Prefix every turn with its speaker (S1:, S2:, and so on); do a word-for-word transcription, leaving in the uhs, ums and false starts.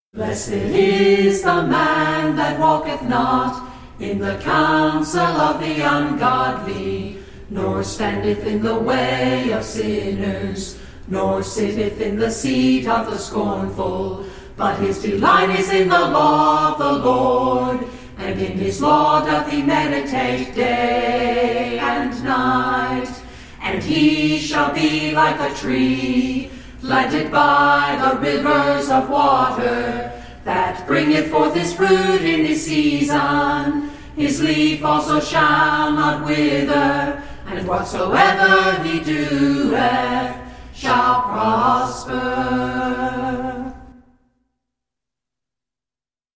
S1: Blessed is the man that walketh not in the counsel of the ungodly, nor standeth in the way of sinners, nor sitteth in the seat of the scornful. But his delight is in the law of the Lord, and in his law doth he meditate day and night. And he shall be like a tree planted by the rivers of water, that bringeth forth his fruit in his season. His leaf also shall not wither, and whatsoever he doeth shall prosper.